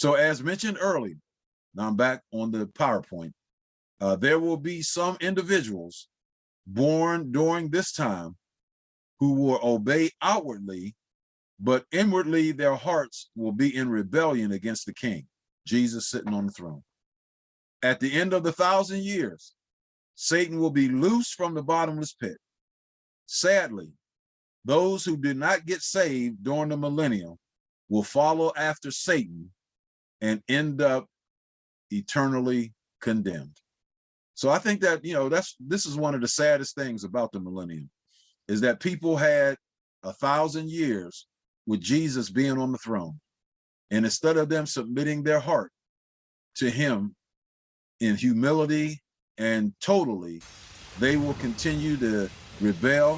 So as mentioned earlier, now I'm back on the PowerPoint. There will be some individuals born during this time who will obey outwardly, but inwardly their hearts will be in rebellion against the King, Jesus sitting on the throne. At the end of the 1,000 years, Satan will be loosed from the bottomless pit. Sadly, those who did not get saved during the millennium will follow after Satan and end up eternally condemned. So I think that, this is one of the saddest things about the millennium, is that people had 1,000 years with Jesus being on the throne. And instead of them submitting their heart to him in humility and totally, they will continue to rebel.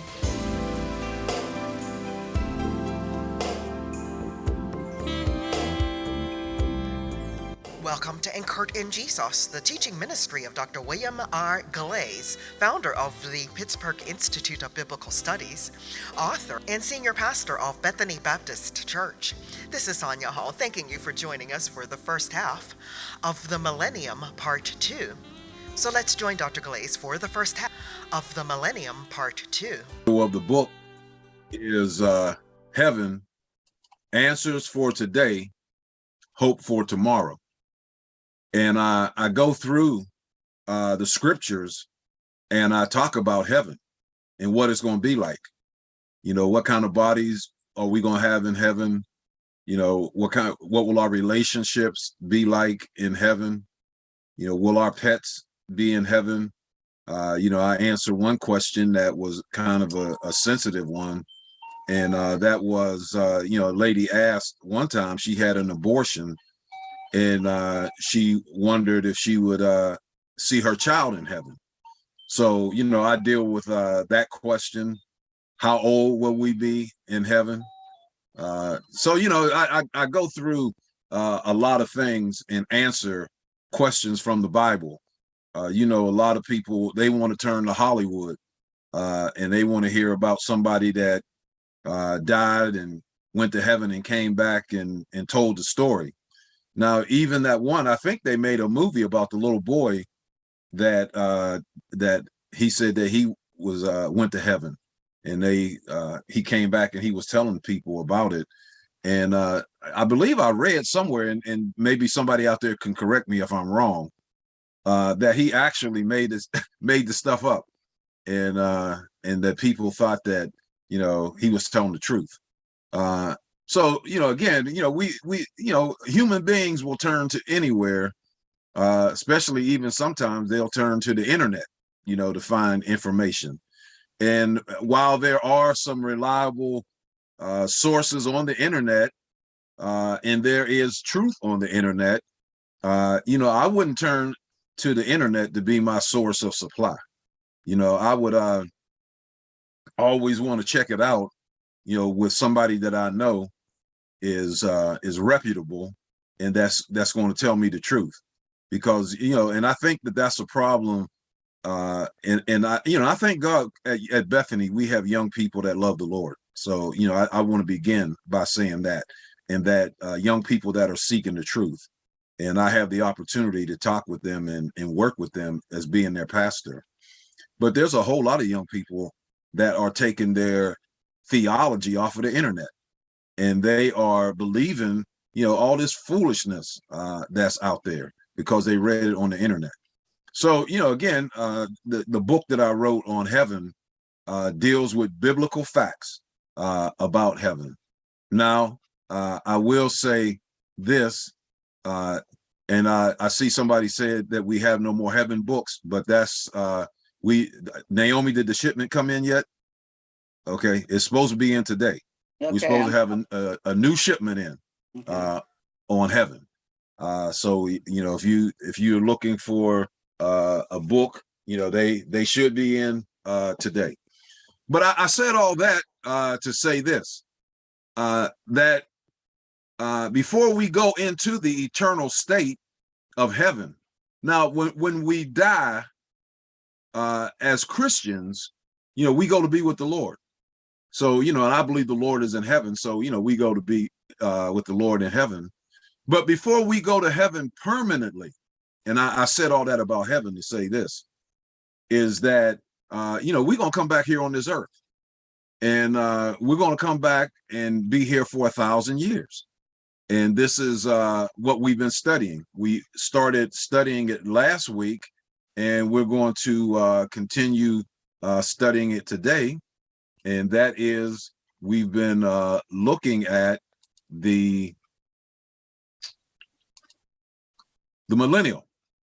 Welcome to Anchored in Jesus, the teaching ministry of Dr. William R. Glaze, founder of the Pittsburgh Institute of Biblical Studies, author and senior pastor of Bethany Baptist Church. This is Sonia Hall, thanking you for joining us for the first half of the Millennium Part 2. So let's join Dr. Glaze for the first half of the Millennium Part 2. Of the book is Heaven, Answers for Today, Hope for Tomorrow. And I go through the scriptures and I talk about heaven and what it's going to be like. What kind of bodies are we going to have in heaven? What will our relationships be like in heaven? Will our pets be in heaven? I answered one question that was kind of a sensitive one. And that was, a lady asked one time, she had an abortion. And she wondered if she would see her child in heaven. So, I deal with that question. How old will we be in heaven? So, I go through a lot of things and answer questions from the Bible. A lot of people, they want to turn to Hollywood and they want to hear about somebody that died and went to heaven and came back and told the story. Now, even that one, I think they made a movie about the little boy that that he said that he was went to heaven, and he came back and he was telling people about it. And I believe I read somewhere, and maybe somebody out there can correct me if I'm wrong, that he actually made the stuff up, and that people thought that he was telling the truth. So, again, we human beings will turn to anywhere, especially even sometimes they'll turn to the internet, to find information. And while there are some reliable sources on the internet, and there is truth on the internet, I wouldn't turn to the internet to be my source of supply. I would always want to check it out, with somebody that I know is reputable, and that's going to tell me the truth. Because and I think that that's a problem, and I thank God at Bethany we have young people that love the Lord. So I want to begin by saying that, and that young people that are seeking the truth, and I have the opportunity to talk with them and work with them as being their pastor. But there's a whole lot of young people that are taking their theology off of the internet, and they are believing all this foolishness that's out there because they read it on the internet. So again, the book that I wrote on heaven deals with biblical facts about heaven. Now I will say this, and I see somebody said that we have no more heaven books, but that's Naomi, did the shipment come in yet? Okay, it's supposed to be in today. Okay. We're supposed to have a new shipment in on heaven. So if you're looking for a book, they should be in today. But I said all that to say this, that before we go into the eternal state of heaven, now when we die as Christians, we go to be with the Lord. So, and I believe the Lord is in heaven. So, we go to be with the Lord in heaven. But before we go to heaven permanently, and I said all that about heaven to say this, is that, we're going to come back here on this earth. And we're going to come back and be here for 1,000 years. And this is what we've been studying. We started studying it last week, and we're going to continue studying it today. And that is, we've been looking at the millennium,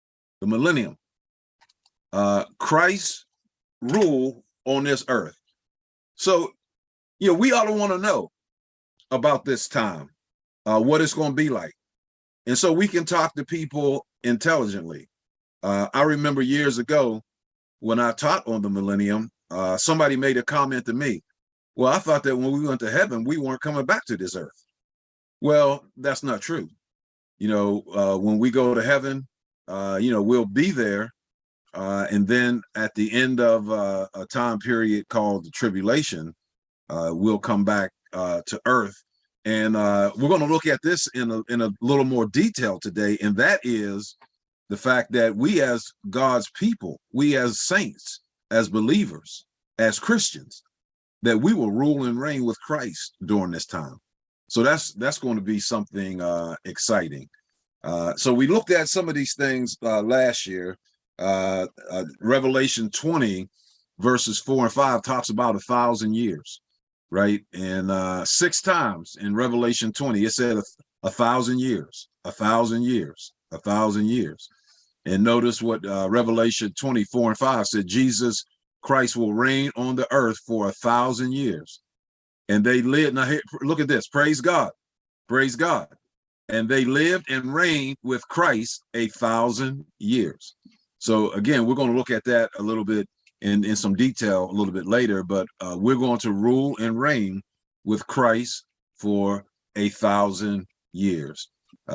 Christ's rule on this earth. So, we ought to want to know about this time, what it's going to be like. And so we can talk to people intelligently. I remember years ago when I taught on the millennium, somebody made a comment to me. Well, I thought that when we went to heaven, we weren't coming back to this earth. Well, that's not true. When we go to heaven, we'll be there. And then at the end of a time period called the tribulation, we'll come back to earth. And we're going to look at this in a little more detail today. And that is the fact that we as God's people, we as saints, as believers, as Christians, that we will rule and reign with Christ during this time. So that's going to be something exciting. So we looked at some of these things last year. Revelation 20 verses 4 and 5 talks about 1,000 years, right? And 6 times in Revelation 20 it said 1,000 years, 1,000 years, 1,000 years. And notice what Revelation 24 and 5 said: Jesus Christ will reign on the earth for 1,000 years. And they lived. Now here, look at this. Praise God. Praise God. And they lived and reigned with Christ 1,000 years. So again, we're going to look at that a little bit in some detail a little bit later, but we're going to rule and reign with Christ for 1,000 years.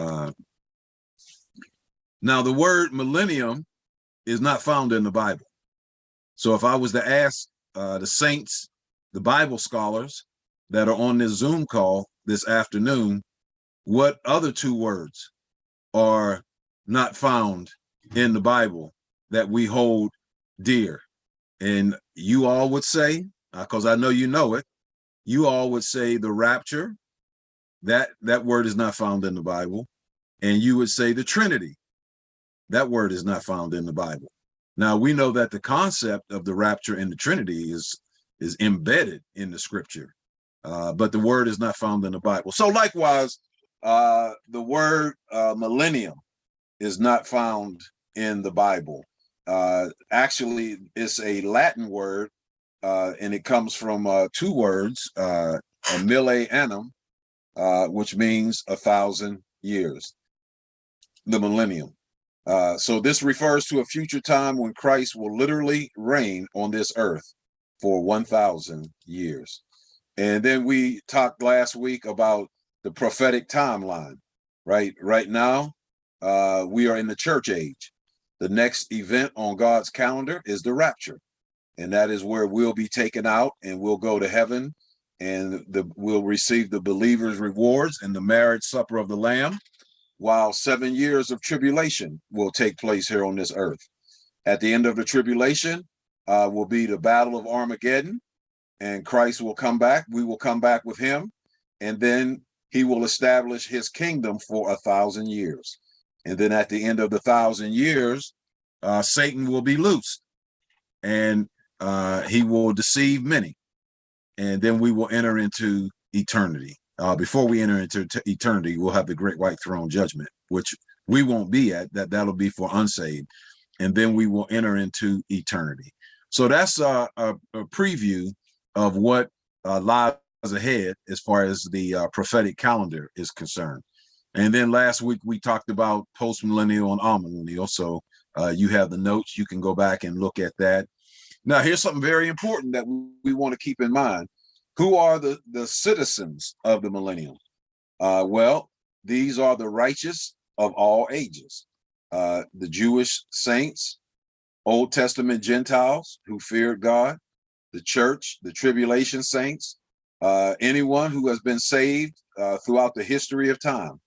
Now, the word millennium is not found in the Bible. So if I was to ask the saints, the Bible scholars that are on this Zoom call this afternoon, what other 2 words are not found in the Bible that we hold dear? And you all would say, because I know you know it, you all would say the rapture. That word is not found in the Bible. And you would say the Trinity. That word is not found in the Bible. Now, we know that the concept of the rapture and the Trinity is embedded in the scripture, but the word is not found in the Bible. So likewise, the word millennium is not found in the Bible. Actually, it's a Latin word, and it comes from 2 words, mille annum, which means 1,000 years, the millennium. So this refers to a future time when Christ will literally reign on this earth for 1,000 years. And then we talked last week about the prophetic timeline, right? Right now, we are in the church age. The next event on God's calendar is the rapture. And that is where we'll be taken out and we'll go to heaven, and we'll receive the believers' rewards in the marriage supper of the Lamb, while 7 years of tribulation will take place here on this earth. At the end of the tribulation will be the battle of Armageddon, and Christ will come back. We will come back with him, and then he will establish his kingdom for 1,000 years. And then at the end of the 1,000 years, Satan will be loosed, and he will deceive many. And then we will enter into eternity. Before we enter into eternity, we'll have the great white throne judgment, which we won't be at. That'll be for unsaved. And then we will enter into eternity. So that's a preview of what lies ahead as far as the prophetic calendar is concerned. And then last week we talked about post-millennial and amillennial. So you have the notes. You can go back and look at that. Now, here's something very important that we want to keep in mind. Who are the citizens of the millennium? Well, these are the righteous of all ages. The Jewish saints, Old Testament Gentiles who feared God, the church, the tribulation saints, anyone who has been saved throughout the history of time.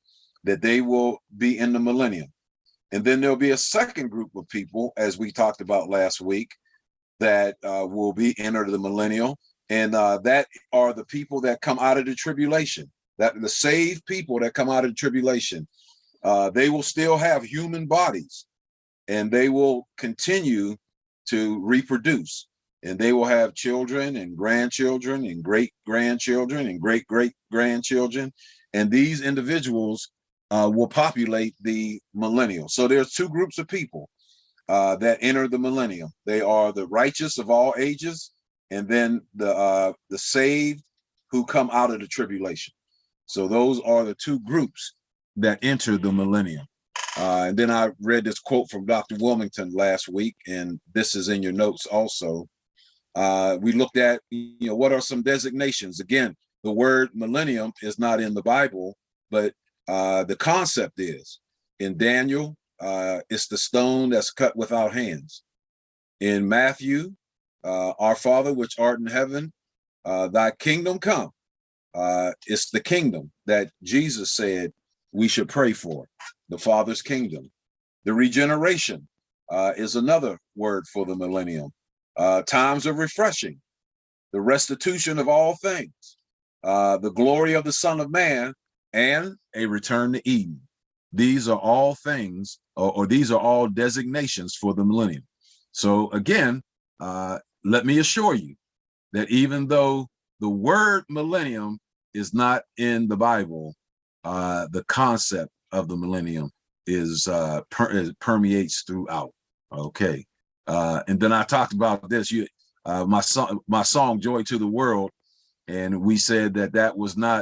that they will be in the millennium. And then there'll be a second group of people, as we talked about last week, that will be entered the millennial. And that are the people that come out of the tribulation, that the saved people that come out of the tribulation. They will still have human bodies, and they will continue to reproduce, and they will have children and grandchildren and great grandchildren and great great grandchildren, and these individuals will populate the millennial. So there's two groups of people that enter the millennium. They are the righteous of all ages, and then the saved who come out of the tribulation. So those are the two groups that enter the millennium. And then I read this quote from Dr. Wilmington last week, and this is in your notes also. We looked at, what are some designations? Again, the word millennium is not in the Bible, but the concept is. In Daniel, it's the stone that's cut without hands. In Matthew, our Father which art in heaven, thy kingdom come. It's the kingdom that Jesus said we should pray for, the Father's kingdom. The regeneration is another word for the millennium. Times of refreshing, the restitution of all things, the glory of the Son of Man, and a return to Eden. These are all things, or these are all designations for the millennium. So again, let me assure you that even though the word millennium is not in the Bible, the concept of the millennium is permeates throughout. Okay, and then I talked about this. My song "Joy to the World," and we said that was not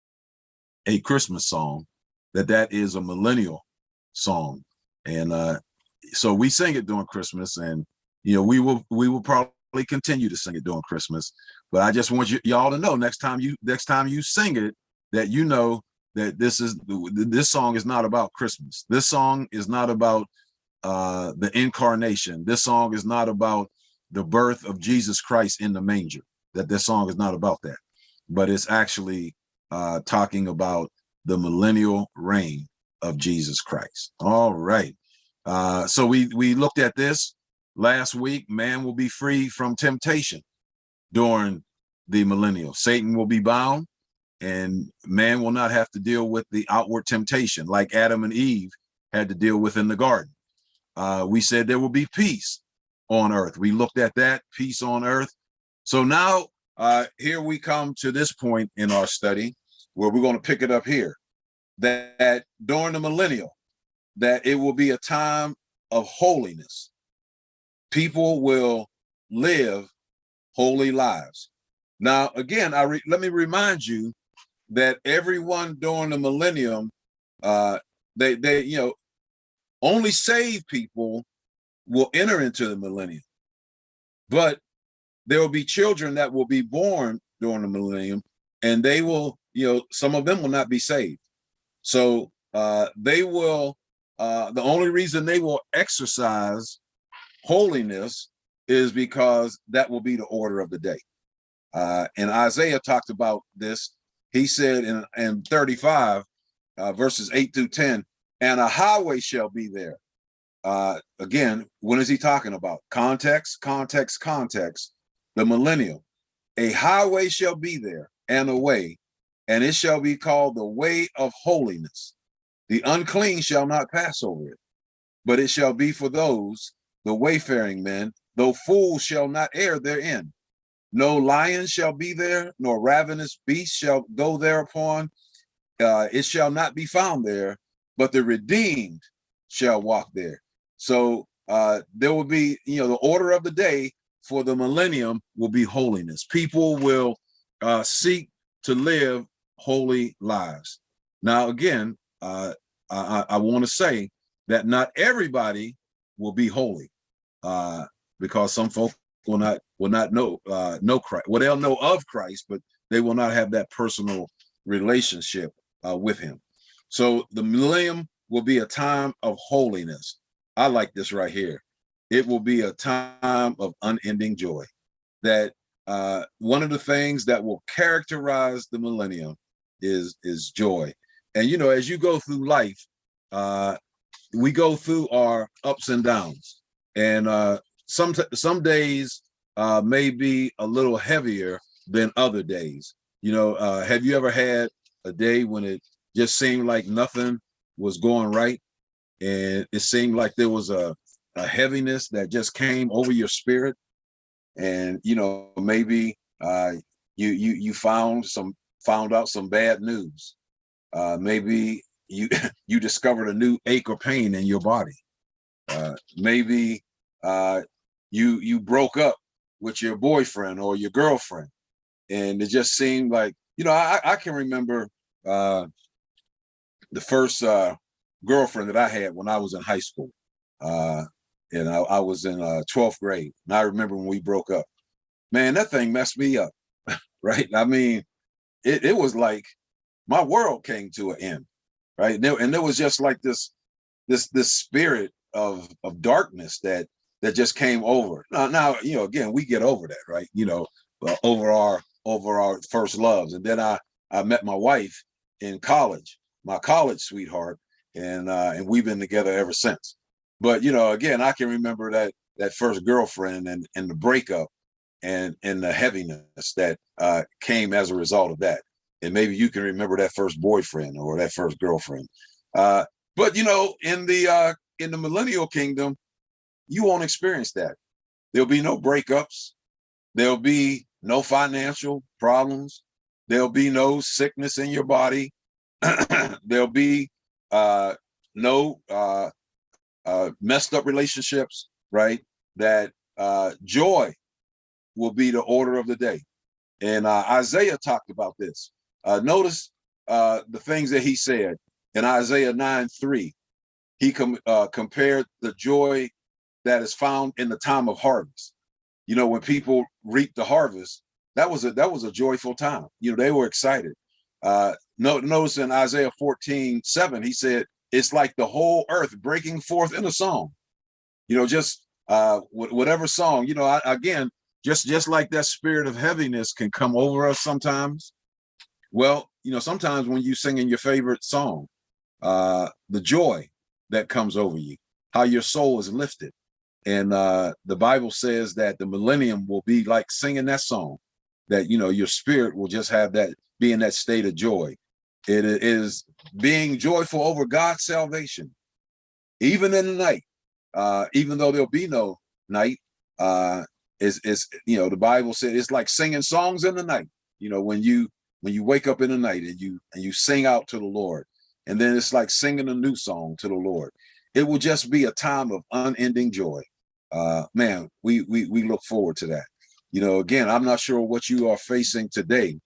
a Christmas song, that is a millennial song, and so we sing it during Christmas, and we will probably continue to sing it during Christmas. But I just want y'all to know next time you sing it, that that this song is not about Christmas. This song is not about the incarnation. This song is not about the birth of Jesus Christ in the manger. That this song is not about that, but it's actually talking about the millennial reign of Jesus Christ. All right. So we looked at this last week. Man will be free from temptation during the millennial. Satan will be bound, and man will not have to deal with the outward temptation like Adam and Eve had to deal with in the garden. We said there will be peace on earth. We looked at that, peace on earth. So now here we come to this point in our study where we're going to pick it up here, that during the millennial, that it will be a time of holiness. People will live holy lives. Now, again, let me remind you that everyone during the millennium, they only saved people will enter into the millennium, but there will be children that will be born during the millennium, and they will, some of them will not be saved. So they will, the only reason they will exercise holiness is because that will be the order of the day. And Isaiah talked about this. He said in 35, verses 8 through 10, and a highway shall be there. Again, when is he talking about? Context. The millennium. A highway shall be there, and a way, and it shall be called the way of holiness. The unclean shall not pass over it, but it shall be for those, the wayfaring men, though fools shall not err therein. No lion shall be there, nor ravenous beast shall go thereupon. It shall not be found there, but the redeemed shall walk there. So there will be, the order of the day for the millennium will be holiness. People will seek to live holy lives. Now, again, I want to say that not everybody will be holy, because some folk will not know Christ. Well, they'll know of Christ, but they will not have that personal relationship with him. So the millennium will be a time of holiness. I like this right here. It will be a time of unending joy. That one of the things that will characterize the millennium is joy. And as you go through life, we go through our ups and downs, and some days may be a little heavier than other days. Have you ever had a day when it just seemed like nothing was going right, and it seemed like there was a heaviness that just came over your spirit, and maybe you found out some bad news. Maybe you you discovered a new ache or pain in your body. Maybe you broke up with your boyfriend or your girlfriend, and it just seemed like I can remember the first girlfriend that I had when I was in high school, and I was in 12th grade, and I remember when we broke up. Man, that thing messed me up, right? I mean, it was like my world came to an end, right? And there was just like this spirit of darkness that just came over. Now again, we get over that, right? Over our first loves, and then I met my wife in college, my college sweetheart, and we've been together ever since. But again, I can remember that first girlfriend and the breakup and the heaviness that came as a result of that. And maybe you can remember that first boyfriend or that first girlfriend. But in the millennial kingdom, you won't experience that. There'll be no breakups. There'll be no financial problems. There'll be no sickness in your body. There'll be no messed up relationships, right? That joy will be the order of the day. And Isaiah talked about this. Notice the things that he said in Isaiah 9:3. He compared the joy that is found in the time of harvest. When people reap the harvest, that was a joyful time. They were excited. Notice in Isaiah 14:7, he said, it's like the whole earth breaking forth in a song. Just whatever song, again, just like that spirit of heaviness can come over us sometimes. Well, sometimes when you sing in your favorite song, the joy that comes over you, how your soul is lifted. And the Bible says that the millennium will be like singing that song, that, your spirit will just have that, be in that state of joy. It is being joyful over God's salvation, even in the night, even though there'll be no night. Is the Bible said it's like singing songs in the night. When you wake up in the night and you sing out to the Lord, and then it's like singing a new song to the Lord. It will just be a time of unending joy. Man, we look forward to that. Again, I'm not sure what you are facing today,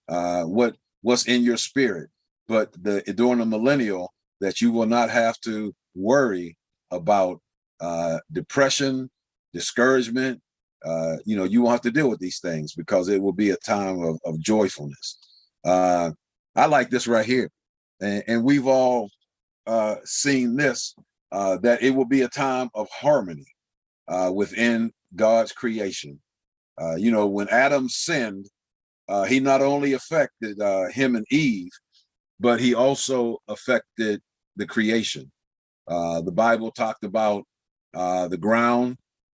what's in your spirit, but during the millennial, that you will not have to worry about depression, discouragement. You won't have to deal with these things because it will be a time of joyfulness. I like this right here, and we've all seen this, that it will be a time of harmony within God's creation. When Adam sinned, he not only affected him and Eve, but he also affected the creation. The Bible talked about the ground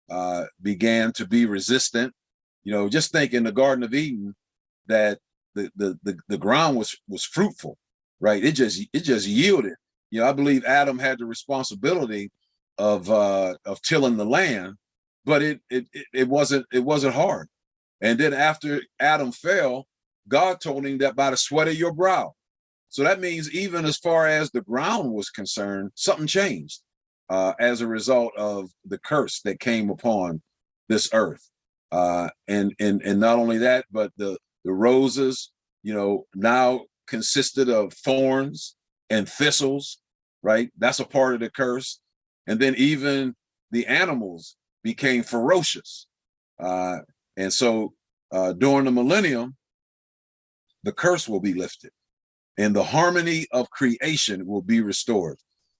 began to be resistant. Just think in the Garden of Eden that the ground was fruitful, right? It just yielded. I believe Adam had the responsibility of tilling the land, but it wasn't hard. And then after Adam fell, God told him that by the sweat of your brow. So that means even as far as the ground was concerned, something changed as a result of the curse that came upon this earth. And not only that, but the roses, now consisted of thorns and thistles, right? That's a part of the curse. And then even the animals became ferocious. And so during the millennium, the curse will be lifted and the harmony of creation will be restored.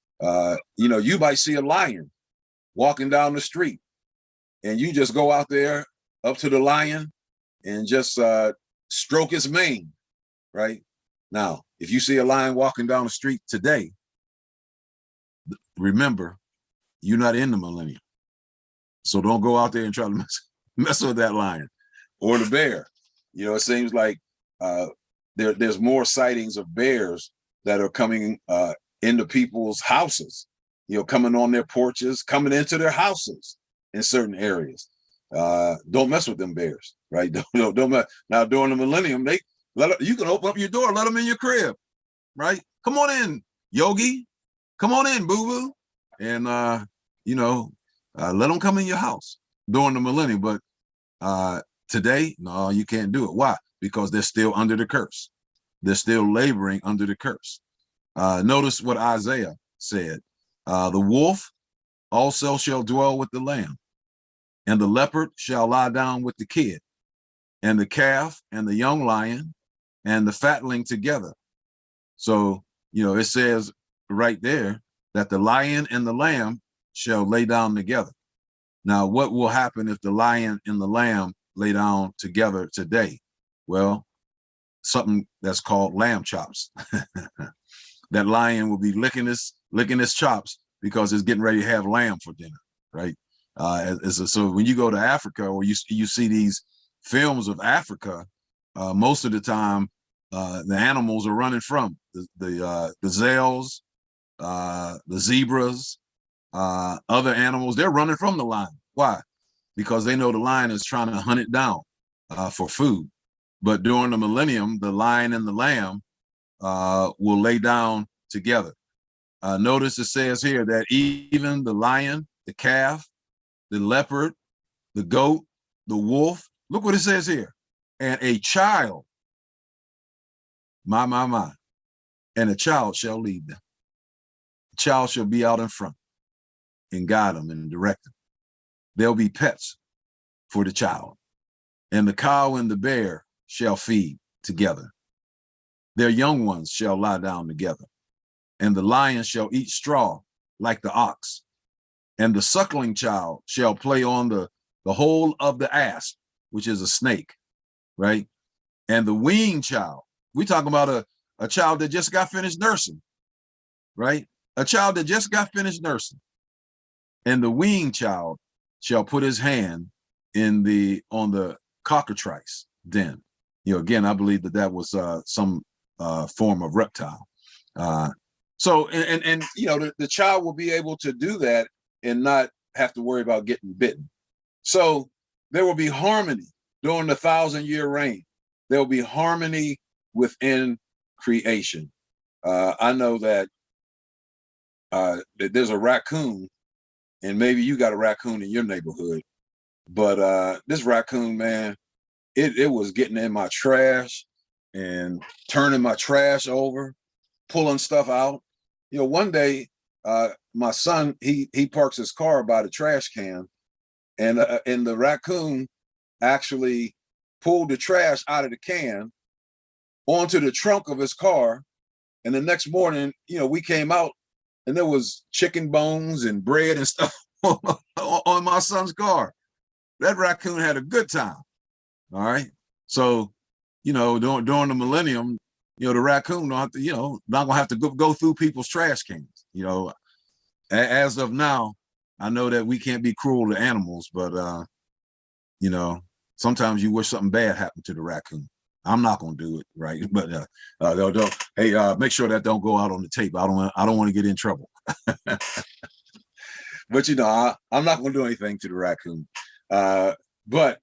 You might see a lion walking down the street and you just go out there up to the lion and just stroke his mane, right? Now, if you see a lion walking down the street today, remember, you're not in the millennium. So don't go out there and try to mess with that lion or the bear. It seems like there's more sightings of bears that are coming into people's houses, coming on their porches, coming into their houses in certain areas. Don't mess with them bears, right? Don't mess. Now, during the millennium, you can open up your door, let them in your crib, right? Come on in, Yogi. Come on in, boo-boo. And, let them come in your house during the millennium. But today, no, you can't do it. Why? Because they're still under the curse. They're still laboring under the curse. Notice what Isaiah said. The wolf also shall dwell with the lamb, and the leopard shall lie down with the kid, and the calf and the young lion and the fatling together. So, it says right there that the lion and the lamb shall lay down together. Now, what will happen if the lion and the lamb lay down together today? Well, something that's called lamb chops. That lion will be licking his chops because it's getting ready to have lamb for dinner, right? So when you go to Africa or you see these films of Africa, most of the time the animals are running from the gazelles, the zebras, other animals. They're running from the lion. Why? Because they know the lion is trying to hunt it down for food. But during the millennium, the lion and the lamb will lay down together. Notice it says here that even the lion, the calf, the leopard, the goat, the wolf, look what it says here, and a child, my, and a child shall lead them. The child shall be out in front and guide them and direct them. There'll be pets for the child, and the cow and the bear shall feed together. Their young ones shall lie down together, and the lion shall eat straw like the ox, and the suckling child shall play on the hole of the asp, which is a snake, right? And the weaned child, we talking about a child that just got finished nursing, right? A child that just got finished nursing. And the weaned child shall put his hand on the cockatrice den. Again, I believe that was some form of reptile. So the child will be able to do that and not have to worry about getting bitten. So there will be harmony during the 1,000-year reign. There will be harmony within creation. I know that there's a raccoon, and maybe you got a raccoon in your neighborhood, but this raccoon, man, it was getting in my trash and turning my trash over, pulling stuff out. One day, my son, he parks his car by the trash can, and the raccoon actually pulled the trash out of the can onto the trunk of his car. And the next morning, we came out and there was chicken bones and bread and stuff on my son's car. That raccoon had a good time. All right. So, during the millennium, the raccoon don't have to, not gonna have to go through people's trash cans. As of now, I know that we can't be cruel to animals, but sometimes you wish something bad happened to the raccoon. I'm not gonna do it, right? But make sure that don't go out on the tape. I don't want to get in trouble. But I'm not gonna do anything to the raccoon. But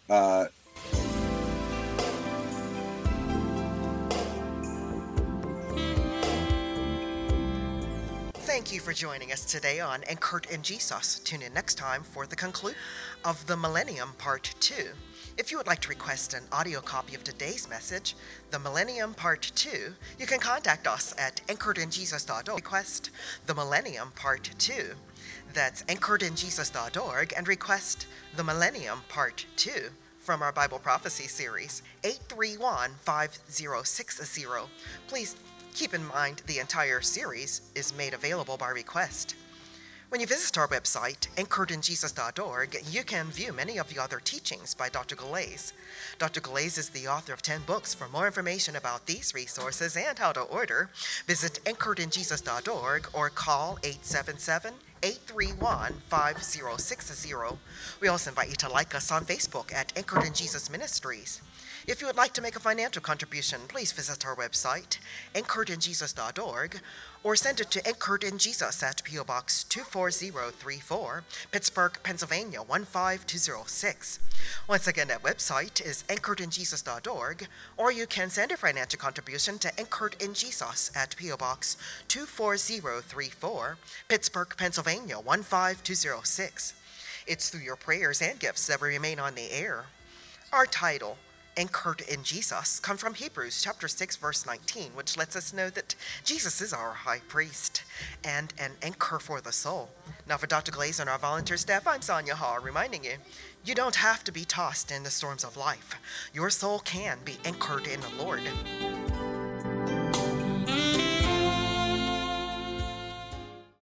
thank you for joining us today on Anchored in Jesus. Tune in next time for the conclusion of the Millennium Part 2. If you would like to request an audio copy of today's message, The Millennium Part 2, you can contact us at anchoredinjesus.org. Request The Millennium Part 2. That's anchoredinjesus.org and request The Millennium Part 2 from our Bible Prophecy series, 831-5060. Please keep in mind the entire series is made available by request. When you visit our website, anchoredinjesus.org, you can view many of the other teachings by Dr. Galais. Dr. Galais is the author of 10 books. For more information about these resources and how to order, visit anchoredinjesus.org or call 877-831-5060. We also invite you to like us on Facebook at Anchored in Jesus Ministries. If you would like to make a financial contribution, please visit our website, anchoredinjesus.org, or send it to Anchored in Jesus at P.O. Box 24034, Pittsburgh, Pennsylvania 15206. Once again, that website is anchoredinjesus.org, or you can send a financial contribution to Anchored in Jesus at P.O. Box 24034, Pittsburgh, Pennsylvania 15206. It's through your prayers and gifts that we remain on the air. Our title, Anchored in Jesus, come from Hebrews chapter 6 verse 19, which lets us know that Jesus is our high priest and an anchor for the soul. Now for Dr. Galais and our volunteer staff, I'm Sonia Hall, reminding you, you don't have to be tossed in the storms of life. Your soul can be anchored in the Lord.